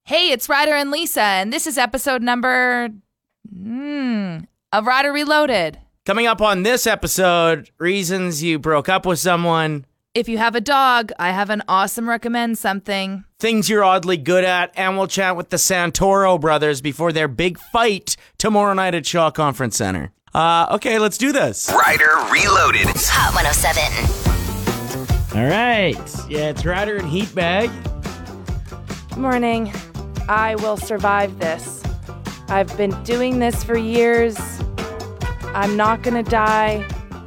Hey, it's Ryder and Lisa, and this is episode number of Ryder Reloaded. Coming up on this episode, reasons you broke up with someone. If you have a dog, I have an awesome recommend something. Things you're oddly good at, and we'll chat with the Santoro brothers before their big fight tomorrow night at Shaw Conference Center. Okay, let's do this. Ryder Reloaded. Hot 107. All right. Yeah, it's Ryder and Heatbag. Good morning. I will survive this. I've been doing this for years. I'm not gonna die.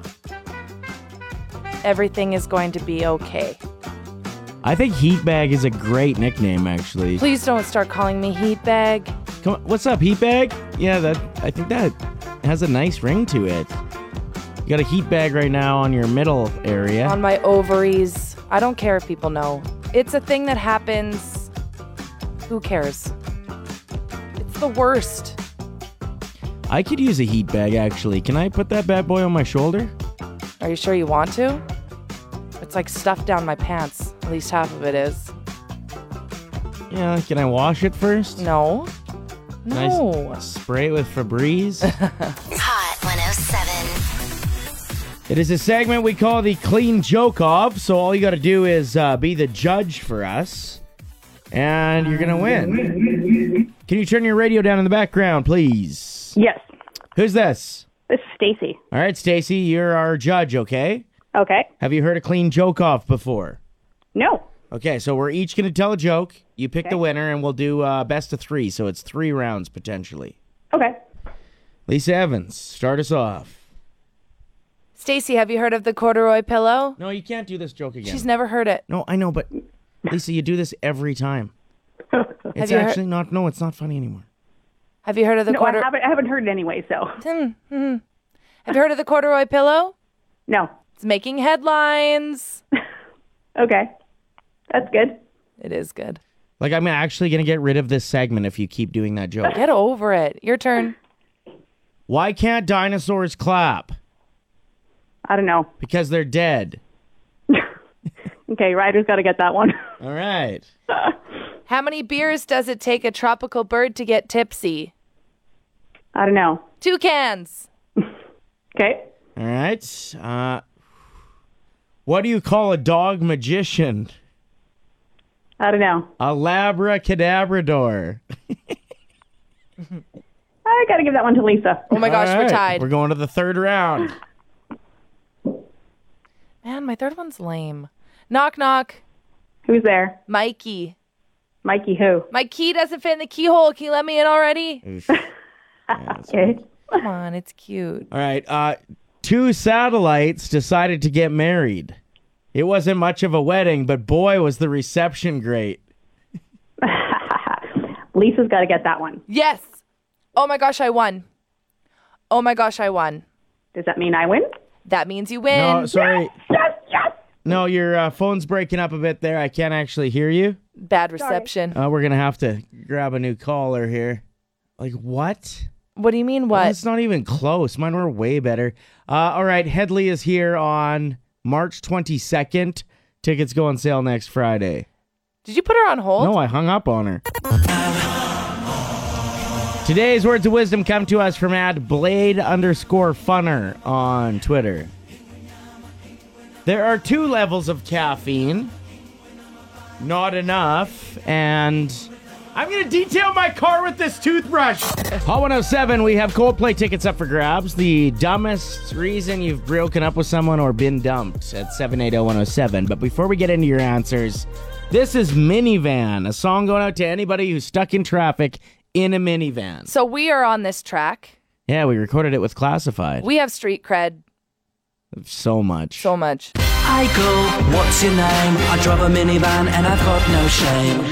Everything is going to be okay. I think Heatbag is a great nickname, actually. Please don't start calling me Heatbag. Come on, what's up, Heatbag? Yeah, I think that has a nice ring to it. You got a Heatbag right now on your middle area. On my ovaries. I don't care if people know. It's a thing that happens. Who cares? It's the worst. I could use a Heatbag, actually. Can I put that bad boy on my shoulder? Are you sure you want to? It's like stuffed down my pants. At least half of it is. Yeah, can I wash it first? No. No. Nice. Spray it with Febreze. Hot 107. It is a segment we call the Clean Joke Off, so all you got to do is be the judge for us, and you're going to win. Can you turn your radio down in the background, please? Yes. Who's this? This is Stacy. All right, Stacy, you're our judge, okay? Okay. Have you heard a Clean Joke Off before? No. Okay, so we're each going to tell a joke. You pick the winner, and we'll do best of three, so it's 3 rounds potentially. Okay. Lisa Evans, start us off. Stacy, have you heard of the corduroy pillow? No, you can't do this joke again. She's never heard it. No, I know, but Lisa, you do this every time. It's you actually not. No, it's not funny anymore. Have you heard of the No, I haven't heard it anyway, so. Have you heard of the corduroy pillow? No. It's making headlines. Okay. That's good. It is good. Like, I'm actually going to get rid of this segment if you keep doing that joke. Get over it. Your turn. Why can't dinosaurs clap? I don't know. Because they're dead. Okay, Ryder's got to get that one. All right. How many beers does it take a tropical bird to get tipsy? I don't know. 2 cans. Okay. All right. What do you call a dog magician? I don't know. A labracadabrador. I got to give that one to Lisa. Oh my gosh, All we're right, tied. We're going to the 3rd round. Man, my 3rd one's lame. Knock, knock. Who's there? Mikey. Mikey who? My key doesn't fit in the keyhole. Can you let me in already? Oof. Yeah, that's Okay. fine. Come on, it's cute. All right. 2 satellites decided to get married. It wasn't much of a wedding, but boy, was the reception great. Lisa's got to get that one. Yes. Oh my gosh, I won. Oh my gosh, I won. Does that mean I win? That means you win. No, sorry. Yes, yes. No, your phone's breaking up a bit there. I can't actually hear you. Bad reception. We're going to have to grab a new caller here. Like, what? What do you mean, what? It's not even close. Mine were way better. All right, Headley is here on March 22nd. Tickets go on sale next Friday. Did you put her on hold? No, I hung up on her. Today's words of wisdom come to us from @Blade_Funner on Twitter. There are 2 levels of caffeine. Not enough. And I'm going to detail my car with this toothbrush. Hot 107, we have Coldplay tickets up for grabs. The dumbest reason you've broken up with someone or been dumped at 780-107. But before we get into your answers, this is Minivan, a song going out to anybody who's stuck in traffic in a minivan. So we are on this track. Yeah, we recorded it with Classified. We have street cred. So much. So much. Hi girl, what's your name? I drive a minivan and I've got no shame.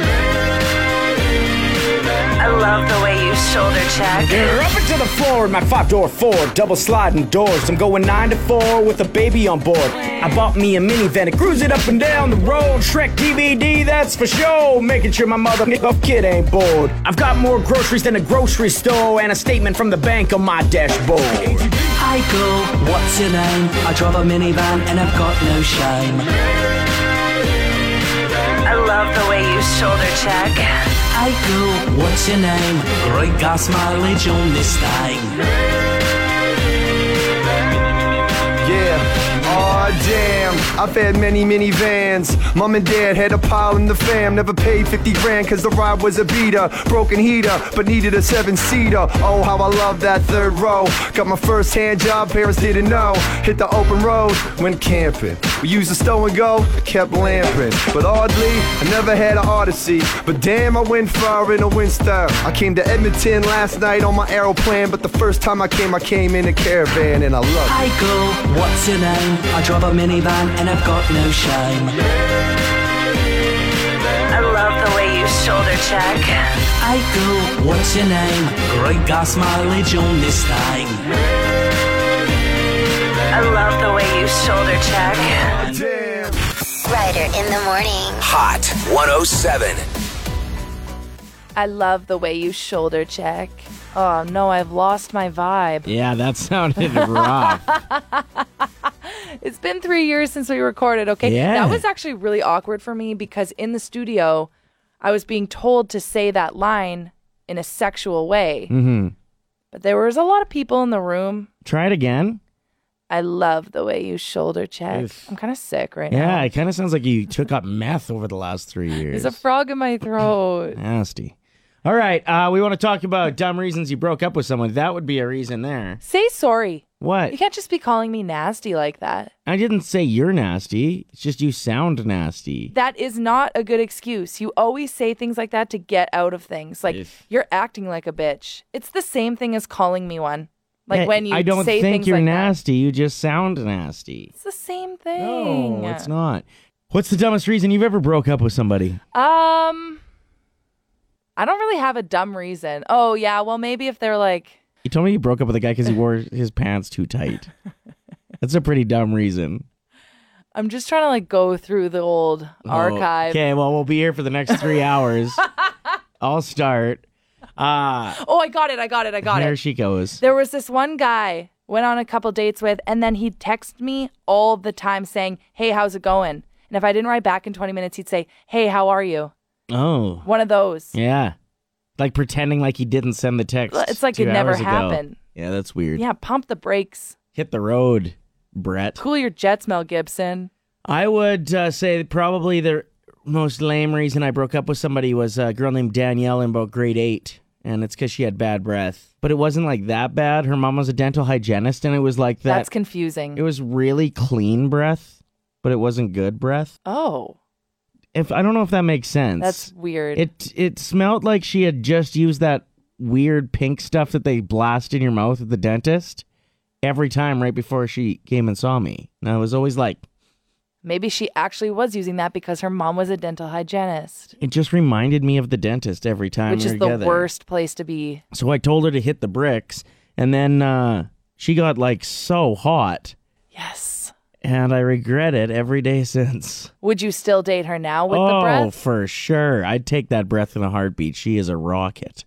I love the way you shoulder check. You're up into the floor in my 5-door Ford, double sliding doors. I'm going 9 to 4 with a baby on board. I bought me a minivan and cruise it up and down the road. Shrek DVD, that's for sure. Making sure my mother kid ain't bored. I've got more groceries than a grocery store and a statement from the bank on my dashboard. Hi girl, what's your name? I drive a minivan and I've got no shame. I love the way you shoulder check. Hey girl, what's your name? Great gas mileage on this thing. Yeah. Aw, damn, I've had many minivans. Mom and dad had a pile in the fam. Never paid 50 grand cause the ride was a beater. Broken heater, but needed a 7-seater. Oh, how I love that third row. Got my first hand job, parents didn't know. Hit the open road, went camping. We used the stow and go, kept lamping. But oddly, I never had an Odyssey. But damn, I went far in a Windstar. I came to Edmonton last night on my aeroplane. But the first time I came in a caravan and I loved it. Hey girl, what's your name? I drive a minivan and I've got no shame. I love the way you shoulder check. Hey girl, what's your name? Great gas mileage on this thing. I love the way you shoulder check. Damn. Ryder in the morning. Hot 107. I love the way you shoulder check. Oh no, I've lost my vibe. Yeah, that sounded rough. It's been 3 years since we recorded, okay? Yeah. That was actually really awkward for me because in the studio, I was being told to say that line in a sexual way. Mm-hmm. But there was a lot of people in the room. Try it again. I love the way you shoulder check. Oof. I'm kind of sick right now. Yeah, it kind of sounds like you took up meth over the last 3 years. There's a frog in my throat. Nasty. All right, we want to talk about dumb reasons you broke up with someone. That would be a reason there. Say sorry. What? You can't just be calling me nasty like that. I didn't say you're nasty. It's just you sound nasty. That is not a good excuse. You always say things like that to get out of things. Like, you're acting like a bitch. It's the same thing as calling me one. Like Yeah, when you I don't say think things you're like nasty. You just sound nasty. It's the same thing. No, it's not. What's the dumbest reason you've ever broke up with somebody? I don't really have a dumb reason. Oh, yeah, well, maybe if they're like... You told me you broke up with a guy because he wore his pants too tight. That's a pretty dumb reason. I'm just trying to like go through the old archive. Okay, well, we'll be here for the next 3 hours. I'll start. Oh, I got it. There she goes. There was this one guy went on a couple dates with, and then he'd text me all the time saying, hey, how's it going? And if I didn't write back in 20 minutes, he'd say, hey, how are you? Oh. One of those. Yeah. Like pretending like he didn't send the text. It's like 2 it never hours ago. happened. Yeah, that's weird. Yeah, pump the brakes. Hit the road, Brett. Cool your jets, Mel Gibson. I would say probably the most lame reason I broke up with somebody was a girl named Danielle in about grade 8. And it's because she had bad breath. But it wasn't like that bad. Her mom was a dental hygienist, and it was like that. That's confusing. It was really clean breath, but it wasn't good breath. Oh. I don't know if that makes sense. That's weird. It smelled like she had just used that weird pink stuff that they blast in your mouth at the dentist every time right before she came and saw me. And I was always like... Maybe she actually was using that because her mom was a dental hygienist. It just reminded me of the dentist every time Which we is were the together. worst place to be. So I told her to hit the bricks, and then she got like so hot. Yes. And I regret it every day since. Would you still date her now with the breath? Oh, for sure. I'd take that breath in a heartbeat. She is a rocket.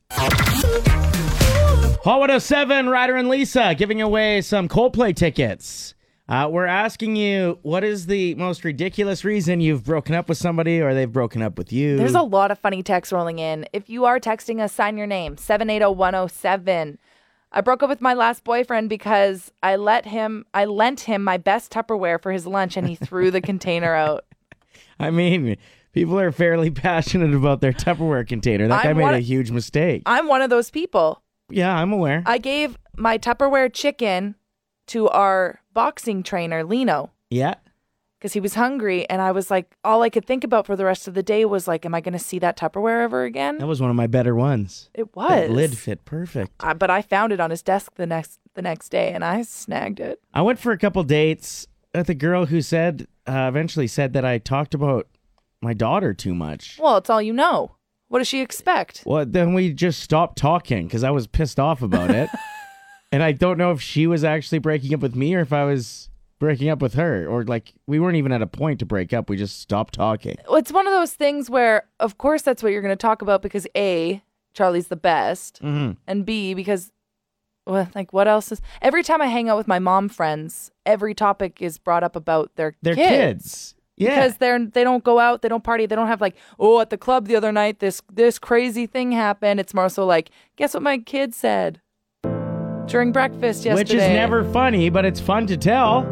Hot 107, Ryder and Lisa giving away some Coldplay tickets. We're asking you, what is the most ridiculous reason you've broken up with somebody or they've broken up with you? There's a lot of funny texts rolling in. If you are texting us, sign your name, 780-107. I broke up with my last boyfriend because I lent him my best Tupperware for his lunch and he threw the container out. I mean, people are fairly passionate about their Tupperware container. That guy made a huge mistake. I'm one of those people. Yeah, I'm aware. I gave my Tupperware chicken to our boxing trainer, Lino. Yeah. Because he was hungry, and I was like, all I could think about for the rest of the day was like, am I going to see that Tupperware ever again? That was one of my better ones. It was. That lid fit perfect. But I found it on his desk the next day, and I snagged it. I went for a couple dates with a girl who said, eventually said that I talked about my daughter too much. Well, it's all you know. What does she expect? Well, then we just stopped talking because I was pissed off about it. And I don't know if she was actually breaking up with me or if I was breaking up with her, or like we weren't even at a point to break up. We just stopped talking. It's one of those things where, of course, that's what you're going to talk about because A, Charlie's the best, and B, because, well, like what else is? Every time I hang out with my mom friends, every topic is brought up about their kids. Yeah. Because they don't go out, they don't party, they don't have like, oh, at the club the other night, this crazy thing happened. It's more so like, guess what my kid said during breakfast yesterday. Which is never funny, but it's fun to tell.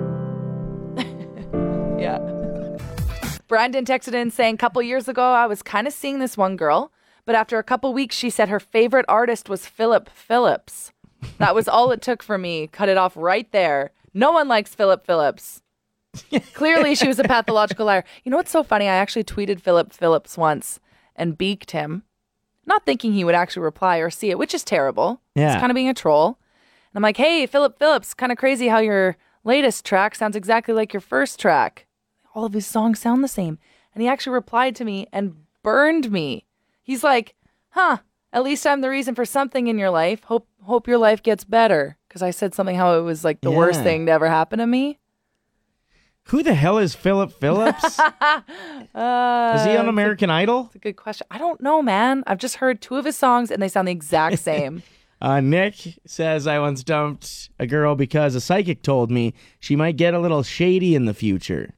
Yeah. Brandon texted in saying, couple years ago, I was kind of seeing this one girl, but after a couple weeks, she said her favorite artist was Philip Phillips. That was all it took for me. Cut it off right there. No one likes Philip Phillips. Clearly, she was a pathological liar. You know what's so funny? I actually tweeted Philip Phillips once and beaked him, not thinking he would actually reply or see it, which is terrible. Yeah. It's kind of being a troll. And I'm like, hey, Philip Phillips, kind of crazy how your latest track sounds exactly like your first track. All of his songs sound the same. And he actually replied to me and burned me. He's like, at least I'm the reason for something in your life. Hope your life gets better. Because I said something how it was like the worst thing to ever happen to me. Who the hell is Philip Phillips? Is he on American Idol? That's a good question. I don't know, man. I've just heard 2 of his songs and they sound the exact same. Nick says, I once dumped a girl because a psychic told me she might get a little shady in the future.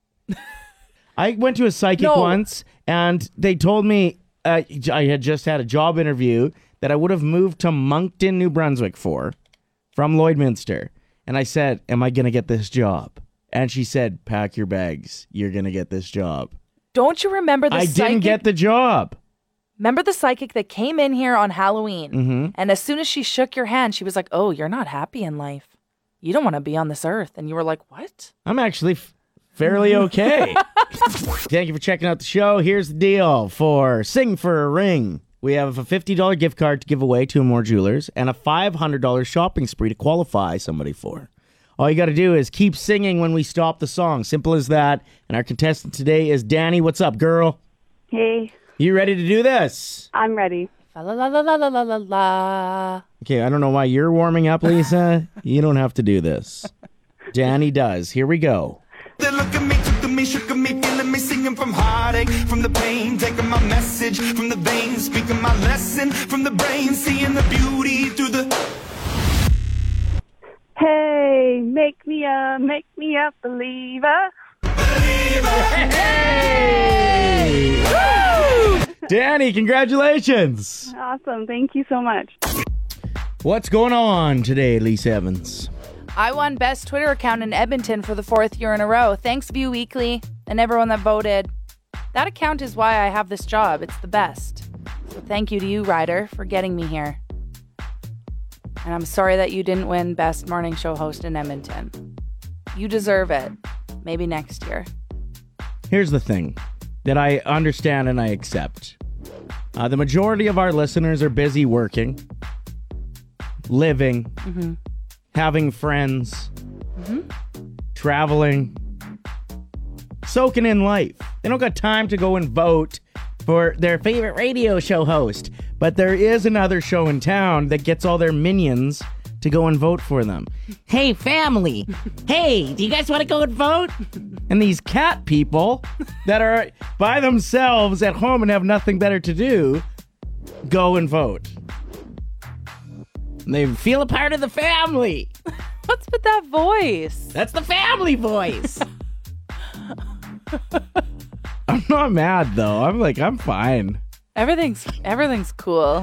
I went to a psychic once and they told me I had just had a job interview that I would have moved to Moncton, New Brunswick from Lloydminster. And I said, am I going to get this job? And she said, pack your bags. You're going to get this job. Don't you remember the psychic? I didn't get the job. Remember the psychic that came in here on Halloween? Mm-hmm. And as soon as she shook your hand, she was like, oh, you're not happy in life. You don't want to be on this earth. And you were like, what? I'm actually fairly okay. Thank you for checking out the show. Here's the deal for Sing for a Ring. We have a $50 gift card to give away to More Jewelers and a $500 shopping spree to qualify somebody for. All you got to do is keep singing when we stop the song. Simple as that. And our contestant today is Danny. What's up, girl? Hey. You ready to do this? I'm ready. La la la la la la la la. Okay, I don't know why you're warming up, Lisa. You don't have to do this. Danny does. Here we go. They look at me, took to me, shook at me, feeling me, singing from heartache, from the pain, taking my message from the veins, speaking my lesson from the brain, seeing the beauty through the... Hey, make me a believer. Hey! Woo! Danny, congratulations. Awesome. Thank you so much. What's going on today, Lisa Evans? I won Best Twitter Account in Edmonton for the 4th year in a row. Thanks, View Weekly, and everyone that voted. That account is why I have this job. It's the best. So thank you to you, Ryder, for getting me here. And I'm sorry that you didn't win Best Morning Show Host in Edmonton. You deserve it. Maybe next year. Here's the thing that I understand and I accept. The majority of our listeners are busy working, living, having friends, traveling, soaking in life. They don't got time to go and vote for their favorite radio show host. But there is another show in town that gets all their minions to go and vote for them. Hey, family. Hey, do you guys want to go and vote? And these cat people that are by themselves at home and have nothing better to do, go and vote. And they feel a part of the family. What's with that voice? That's the family voice. I'm not mad, though. I'm fine. Everything's cool.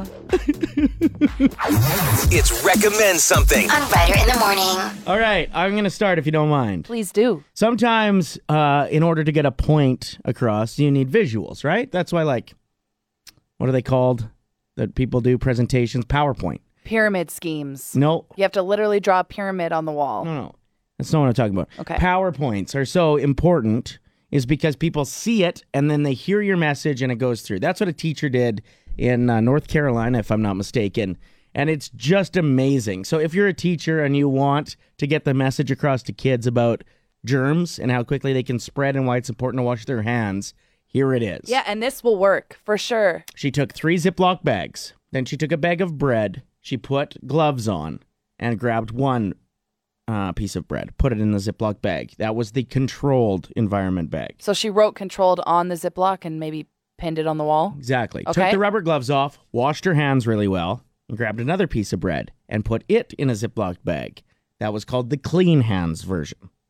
It's Recommend Something on Ryder in the Morning. All right, I'm going to start if you don't mind. Please do. Sometimes, in order to get a point across, you need visuals, right? That's why, what are they called that people do presentations? PowerPoint. Pyramid schemes. No. You have to literally draw a pyramid on the wall. No. That's not what I'm talking about. Okay. PowerPoints are so important is because people see it and then they hear your message and it goes through. That's what a teacher did in North Carolina, if I'm not mistaken. And it's just amazing. So if you're a teacher and you want to get the message across to kids about germs and how quickly they can spread and why it's important to wash their hands, here it is. Yeah, and this will work for sure. She took 3 Ziploc bags. Then she took a bag of bread. She put gloves on and grabbed one piece of bread, put it in the Ziploc bag. That was the controlled environment bag. So she wrote controlled on the Ziploc and maybe pinned it on the wall? Exactly. Okay. Took the rubber gloves off, washed her hands really well, and grabbed another piece of bread and put it in a Ziploc bag. That was called the clean hands version.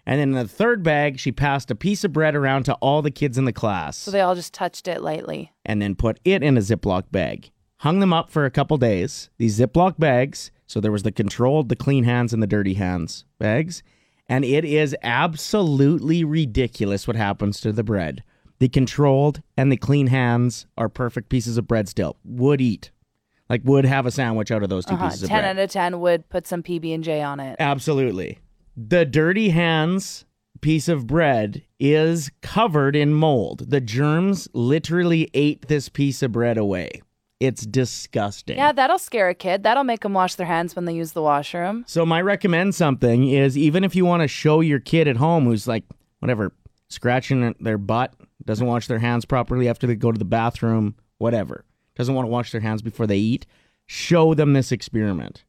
And then in the third bag, she passed a piece of bread around to all the kids in the class. So they all just touched it lightly. And then put it in a Ziploc bag. Hung them up for a couple days. These Ziploc bags, so there was the controlled, the clean hands, and the dirty hands bags. And it is absolutely ridiculous what happens to the bread. The controlled and the clean hands are perfect pieces of bread still. Would eat. Like, would have a sandwich out of those two pieces of 10 bread. out of 10 would put some PB&J on it. Absolutely. The dirty hands piece of bread is covered in mold. The germs literally ate this piece of bread away. It's disgusting. Yeah, that'll scare a kid. That'll make them wash their hands when they use the washroom. So my recommend something is, even if you want to show your kid at home who's like, whatever, scratching their butt, doesn't wash their hands properly after they go to the bathroom, whatever, doesn't want to wash their hands before they eat, show them this experiment.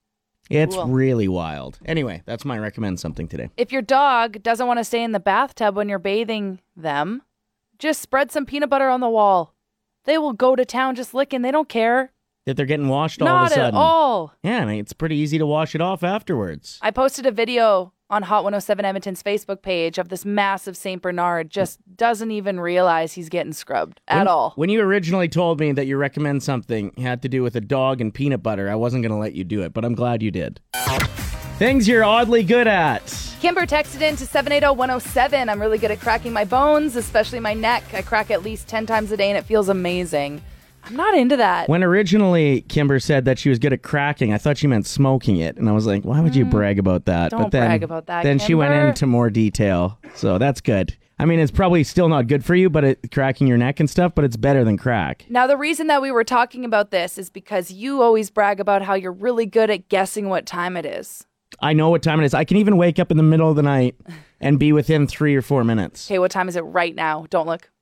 It's Cool. really wild. Anyway, that's my recommend something today. If your dog doesn't want to stay in the bathtub when you're bathing them, just spread some peanut butter on the wall. They will go to town just licking. They don't care. That they're getting washed all of a Not sudden. at all. Yeah, and it's pretty easy to wash it off afterwards. I posted a video on Hot 107 Edmonton's Facebook page of this massive St. Bernard just doesn't even realize he's getting scrubbed at all. When you originally told me that you recommend something had to do with a dog and peanut butter, I wasn't going to let you do it, but I'm glad you did. Things you're oddly good at. Kimber texted in to 780-107. I'm really good at cracking my bones, especially my neck. I crack at least 10 times a day and it feels amazing. I'm not into that. When originally Kimber said that she was good at cracking, I thought she meant smoking it. And I was like, why would you brag about that? Don't brag about that, Then she went Kimber. into more detail. So that's good. I mean, it's probably still not good for you, but cracking your neck and stuff, but it's better than crack. Now, the reason that we were talking about this is because you always brag about how you're really good at guessing what time it is. I know what time it is. I can even wake up in the middle of the night and be within 3 or 4 minutes. Okay, what time is it right now? Don't look.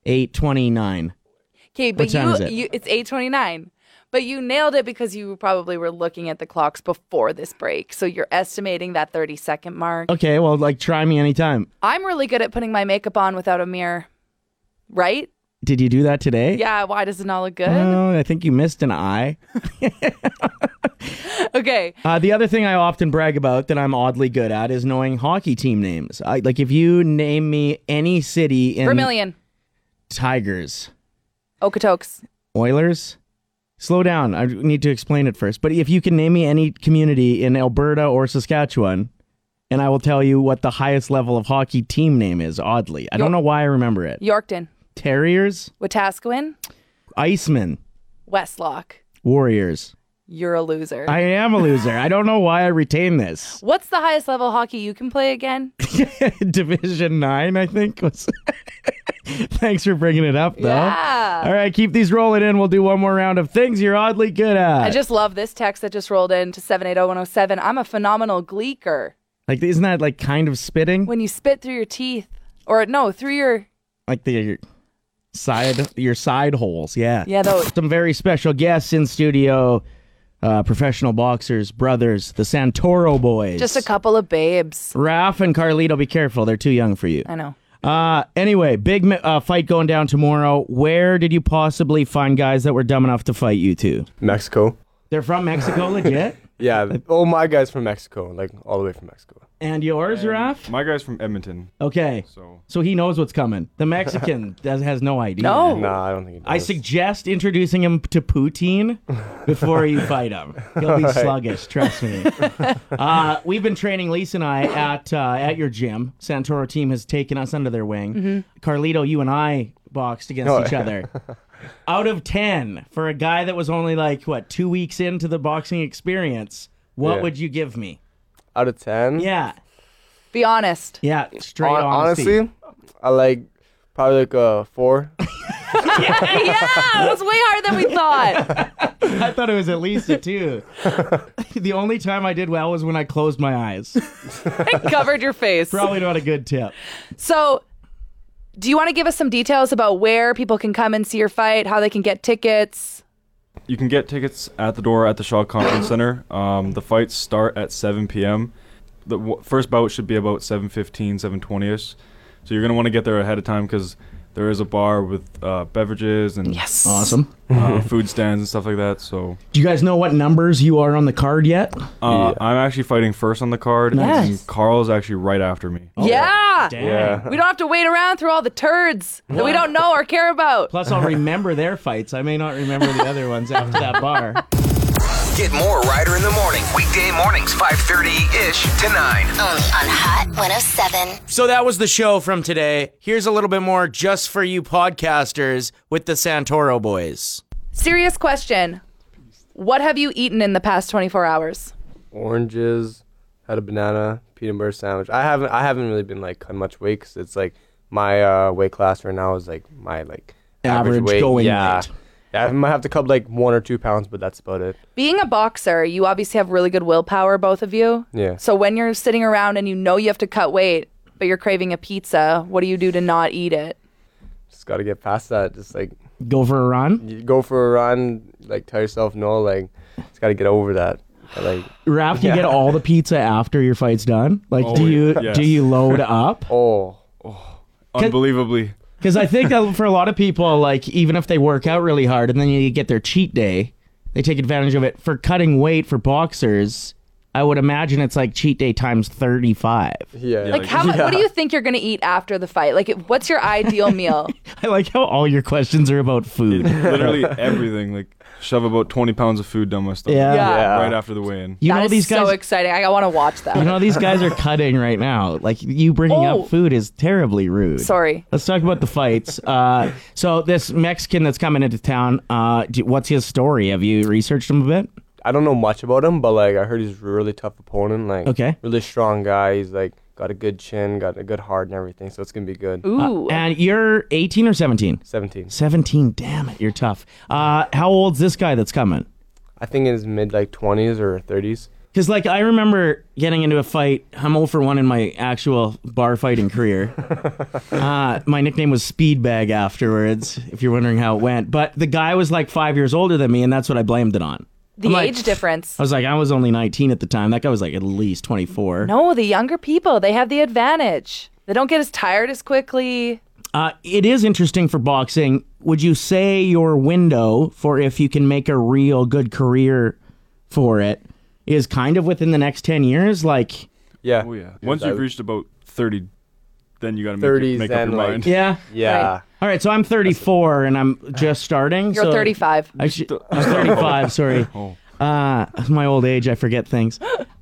8:29. Okay, but What time is it? it's 8:29. But you nailed it because you probably were looking at the clocks before this break. So you're estimating that 30-second mark. Okay, well, like, try me anytime. I'm really good at putting my makeup on without a mirror. Right? Did you do that today? Yeah, why does it not look good? Oh, I think you missed an eye. Okay. The other thing I often brag about that I'm oddly good at is knowing hockey team names. Like, if you name me any city in... Vermilion. Tigers. Okotoks. Oilers. Slow down. I need to explain it first. But if you can name me any community in Alberta or Saskatchewan, and I will tell you what the highest level of hockey team name is, oddly. I don't know why I remember it. Yorkton. Terriers. Wetaskiwin. Iceman. Westlock. Warriors. You're a loser. I am a loser. I don't know why I retain this. What's the highest level hockey you can play again? Division 9, I think. Was Thanks for bringing it up, though. Yeah. All right, keep these rolling in. We'll do one more round of things you're oddly good at. I just love this text that just rolled in to 780-107. I'm a phenomenal gleeker. Like, isn't that like kind of spitting? When you spit through your your like your side holes, yeah. Yeah, those. Some very special guests in studio. Professional boxers, brothers, the Santoro boys. Just a couple of babes. Raph and Carlito, be careful. They're too young for you. I know. Anyway, big fight going down tomorrow. Where did you possibly find guys that were dumb enough to fight you two? Mexico. They're from Mexico, legit? Yeah. Oh, my guy's from Mexico, like all the way from Mexico. And yours, Raph? My guy's from Edmonton. Okay. So he knows what's coming. The Mexican has no idea. No. Nah, I don't think he does. I suggest introducing him to poutine before you fight him. He'll be sluggish, trust me. We've been training, Lisa and I, at your gym. Santoro team has taken us under their wing. Mm-hmm. Carlito, you and I boxed against each other. Out of 10, for a guy that was only 2 weeks into the boxing experience, what would you give me? Out of 10? Yeah. Be honest. Yeah, straight honesty. Honestly, I like probably a 4. Yeah, it was way higher than we thought. I thought it was at least a 2. The only time I did well was when I closed my eyes. Covered your face. Probably not a good tip. So, do you want to give us some details about where people can come and see your fight, how they can get tickets? You can get tickets at the door at the Shaw Conference Center. The fights start at 7 p.m. The first bout should be about 7:15, 7:20ish. So you're going to want to get there ahead of time because there is a bar with beverages and Awesome. Food stands and stuff like that. So Do you guys know what numbers you are on the card yet? I'm actually fighting first on the card, Nice. and Carl's actually right after me. Yeah. Damn. We don't have to wait around through all the turds that we don't know or care about. Plus, I'll remember their fights. I may not remember the other ones after that bar. Get more Ryder in the Morning. Weekday mornings, 5:30-ish to 9. Only on Hot 107. So that was the show from today. Here's a little bit more just for you podcasters with the Santoro boys. Serious question. What have you eaten in the past 24 hours? Oranges, had a banana, peanut butter sandwich. I haven't really been like cutting much weight 'cause it's like my weight class right now is like my like Average weight. going yeah. weight. Yeah, I might have to cut like 1 or 2 pounds, but that's about it. Being a boxer, you obviously have really good willpower, both of you. Yeah. So when you're sitting around and you know you have to cut weight, but you're craving a pizza, what do you do to not eat it? Just got to get past that. Just like Go for a run? you go for a run, like tell yourself no, like just got to get over that. Like Raph, you get all the pizza after your fight's done? Like, Oh, do yes. you load up? Unbelievably. Because I think that for a lot of people, like, even if they work out really hard and then you get their cheat day, they take advantage of it. For cutting weight for boxers, I would imagine it's like cheat day times 35. Yeah. Like, how much? What do you think you're going to eat after the fight? Like, what's your ideal meal? I like how all your questions are about food. Literally everything. Like, shove about 20 pounds of food down my stomach. Yeah. Right after the weigh-in. You That know is these guys. so exciting. I want to watch that. You know these guys are cutting right now. Like you bringing Oh. up food is terribly rude. Sorry. Let's talk about the fights. So this Mexican that's coming into town, what's his story? Have you researched him a bit? I don't know much about him, but like I heard he's a really tough opponent. Like Okay. really strong guy. He's like got a good chin, got a good heart and everything. So it's gonna be good. Ooh. And you're 18 or 17? 17. 17. Damn it, you're tough. How old's this guy that's coming? I think in his mid like 20s or 30s. Because, like, I remember getting into a fight. I'm 0 for 1 in my actual bar fighting career. My nickname was Speedbag afterwards, if you're wondering how it went. But the guy was like 5 years older than me, and that's what I blamed it on. The I'm like- age difference. I was like, I was only 19 at the time. That guy was like at least 24. No, the younger people, they have the advantage. They don't get as tired as quickly. It is interesting for boxing. Would you say your window for if you can make a real good career for it is kind of within the next 10 years? Like, Yeah. Oh, yeah. Once you've reached about 30, then you got to 30s make up and your like mind. yeah. Yeah. Right. All right, so I'm 34 and I'm just starting. You're so 35. I'm 35, sorry. Oh. My old age, I forget things.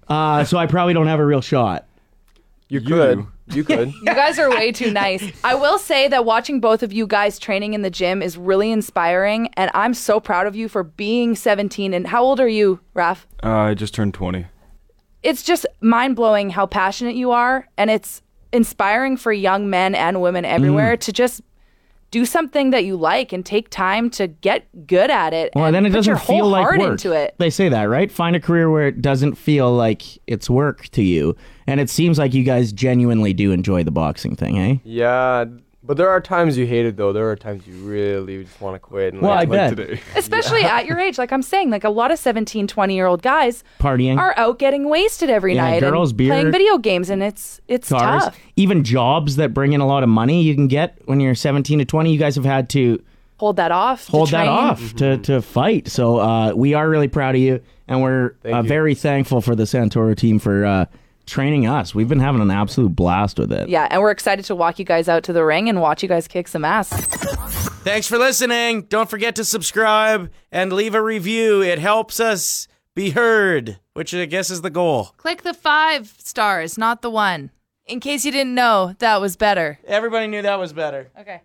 So I probably don't have a real shot. You could. do. You could. You guys are way too nice. I will say that watching both of you guys training in the gym is really inspiring, and I'm so proud of you for being 17. And how old are you, Raph? I just turned 20. It's just mind-blowing how passionate you are, and it's inspiring for young men and women everywhere to just do something that you like and take time to get good at it. Well, and then it put doesn't your whole feel like heart work. into it. They say that, right? Find a career where it doesn't feel like it's work to you. And it seems like you guys genuinely do enjoy the boxing thing, eh? Yeah. But there are times you hate it though. There are times you really just want to quit. And Well, like, I bet. Today. Especially at your age. Like I'm saying, like a lot of 17, 20-year-old guys Partying, are out getting wasted every Yeah, night girls, and beer, playing video games, and it's cars, tough. even jobs that bring in a lot of money you can get when you're 17 to 20. You guys have had to Hold that off. to hold that train. off to fight. So we are really proud of you, and we're Thank you. very thankful for the Santoro team for training us. We've been having an absolute blast with it. Yeah, and we're excited to walk you guys out to the ring and watch you guys kick some ass. Thanks for listening. Don't forget to subscribe and leave a review. It helps us be heard, which I guess is the goal. Click the 5 stars, not the 1. In case you didn't know, that was better. Everybody knew that was better. Okay.